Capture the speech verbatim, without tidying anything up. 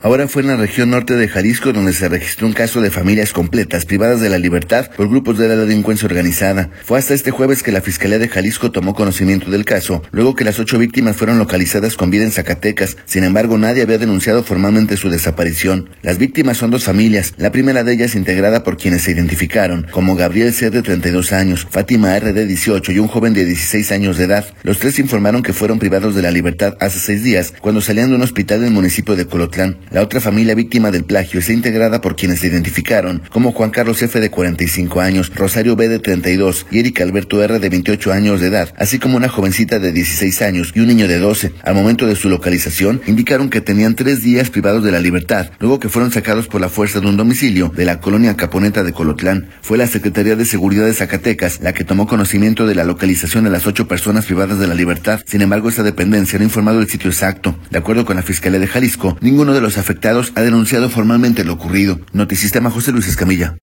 Ahora fue en la región norte de Jalisco donde se registró un caso de familias completas privadas de la libertad por grupos de la delincuencia organizada. Fue hasta este jueves que la Fiscalía de Jalisco tomó conocimiento del caso, luego que las ocho víctimas fueron localizadas con vida en Zacatecas. Sin embargo, nadie había denunciado formalmente su desaparición. Las víctimas son dos familias, la primera de ellas integrada por quienes se identificaron como Gabriel C. de treinta y dos años, Fátima R. de dieciocho y un joven de dieciséis años de edad. Los tres informaron que fueron privados de la libertad hace seis días cuando salían de un hospital del municipio de Colotlán. La otra familia víctima del plagio está integrada por quienes se identificaron como Juan Carlos F. de cuarenta y cinco años, Rosario B. de treinta y dos y Eric Alberto R. de veintiocho años de edad, así como una jovencita de dieciséis años y un niño de doce. Al momento de su localización, indicaron que tenían tres días privados de la libertad, luego que fueron sacados por la fuerza de un domicilio de la colonia Caponeta de Colotlán. Fue la Secretaría de Seguridad de Zacatecas la que tomó conocimiento de la localización de las ocho personas privadas de la libertad. Sin embargo, esta dependencia no ha informado el sitio exacto. De acuerdo con la Fiscalía de Jalisco, ninguno de los afectados ha denunciado formalmente lo ocurrido. Notisistema, José Luis Escamilla.